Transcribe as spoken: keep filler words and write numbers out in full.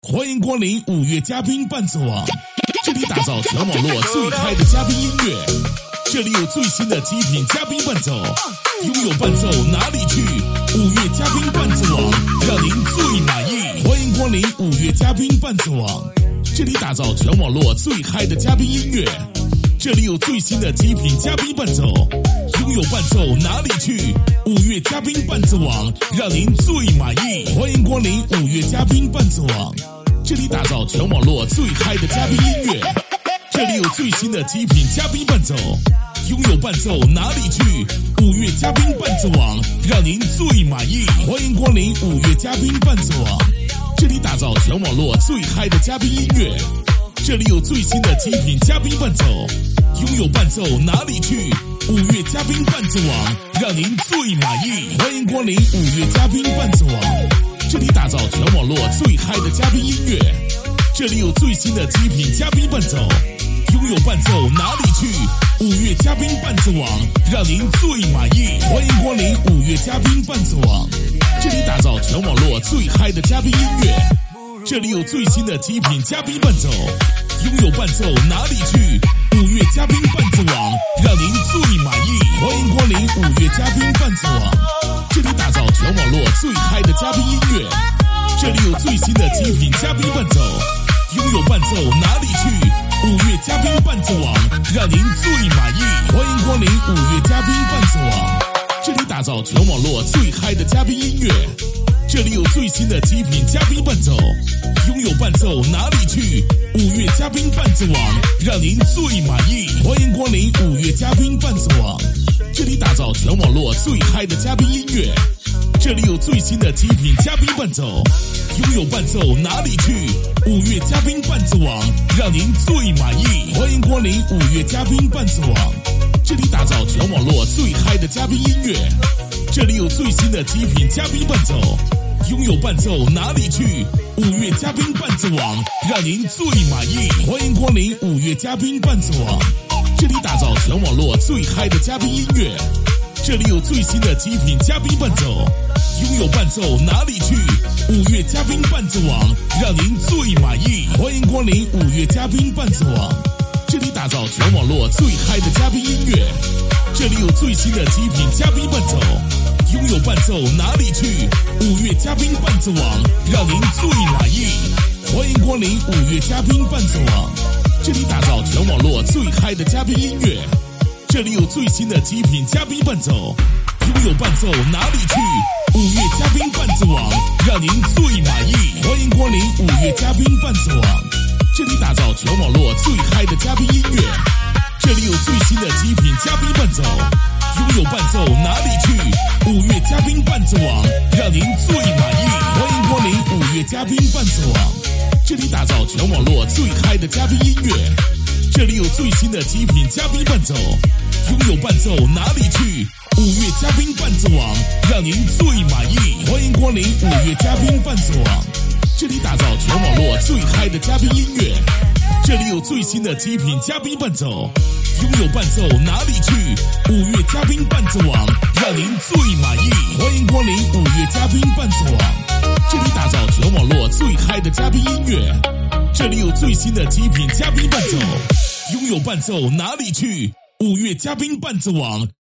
欢迎光临五月嘉宾伴奏网，这里打造全网络最嗨的嘉宾音乐，这里有最新的极品嘉宾伴奏，拥有伴奏哪里去？五月嘉宾伴奏网，让您最满意。欢迎光临五月嘉宾伴奏网，这里打造全网络最嗨的嘉宾音乐，这里有最新的极品嘉宾伴奏，拥有伴奏哪里去？五月嘉宾伴奏网，让您最满意。欢迎光临五月嘉宾伴奏网，这里打造全网络最嗨的嘉宾音乐，这里有最新的极品嘉宾伴奏，拥有伴奏哪里去？五月嘉宾伴奏网，让您最满意。欢迎光临五月嘉宾伴奏网，这里打造全网络最嗨的嘉宾音乐，这里有最新的极品嘉宾伴奏，拥有伴奏哪里去？五月嘉宾伴奏网，让您最满意。欢迎光临五月嘉宾伴奏网，这里打造全网络最嗨的嘉宾音乐，这里有最新的极品嘉宾伴奏，拥有伴奏哪里去？五月嘉宾伴奏网，让您最满意。欢迎光临五月嘉宾伴奏网，这里打造全网络最嗨的嘉宾音乐，这里有最新的极品嘉宾伴奏，拥有伴奏哪里去？五月嘉宾伴奏网，让您最满意。欢迎光临五月嘉宾伴奏网，这里打造全网络最嗨的嘉宾音乐，这里有最新的极品嘉宾伴奏，拥有伴奏哪里去？五月嘉宾伴奏网，让您最满意。欢迎光临五月嘉宾伴奏网，这里打造全网络最嗨的嘉宾音乐，这里有最新的极品嘉宾伴奏，拥有伴奏哪里去？五月嘉宾伴奏网，让您最满意。欢迎光临五月嘉宾伴奏网，这里打造全网络最嗨的嘉宾音乐，这里有最新的极品嘉宾伴奏，拥有伴奏哪里去？五月嘉宾伴奏网，让您最满意。欢迎光临五月嘉宾伴奏网，这里打造全网络最嗨的嘉宾音乐，这里有最新的极品嘉宾伴奏，拥有伴奏哪里去？五月嘉宾伴奏网，让您最满意。欢迎光临五月嘉宾伴奏网，这里打造全网络最嗨的嘉宾音乐，这里有最新的极品嘉宾伴奏，拥有伴奏哪里去？五月嘉宾伴奏网，让您最满意。欢迎光临五月嘉宾伴奏网，这里打造全网络最嗨的嘉宾音乐，这里有最新的极品嘉宾伴奏，拥有伴奏哪里去？五月嘉宾伴奏网，让您最满意。欢迎光临五月嘉宾伴奏网，这里打造全网络最嗨的嘉宾音乐，这里有最新的极品嘉宾伴奏，拥有伴奏哪里去？五月嘉宾伴奏网，让您最满意。欢迎光临五月嘉宾伴奏网，这里打造全网络最嗨的嘉宾音乐，这里有最新的极品嘉宾伴奏，拥有伴奏哪里去？五月嘉宾伴奏网，让您最满意。欢迎光临五月嘉宾伴奏网，这里打造全网络最嗨的嘉宾音乐，这里有最新的极品嘉宾伴奏，拥有伴奏哪里去？五月嘉宾伴奏网，让您最满意。欢迎光临五月嘉宾伴奏网，这里打造全网络最嗨的嘉宾音乐，这里有最新的极品嘉宾伴奏，拥有伴奏哪里去？五月嘉宾伴奏网，让您最满意。欢迎光临五月嘉宾伴奏网，这里打造全网络最嗨的嘉宾音乐，这里有最新的极品嘉宾伴奏，拥有伴奏哪里去？五月嘉宾伴奏网，